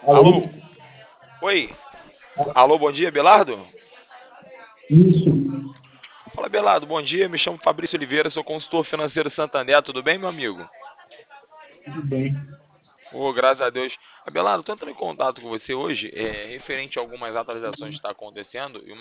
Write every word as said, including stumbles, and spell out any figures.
Alô? Alô? Oi? Alô, bom dia, Belardo? Isso, Fala, Belardo, bom dia. Me chamo Fabrício Oliveira, sou consultor financeiro Santander. Tudo bem, meu amigo? tudo bem. Ô, graças a Deus. Abelardo, estou entrando em contato com você hoje, é, referente a algumas atualizações que estão acontecendo e uma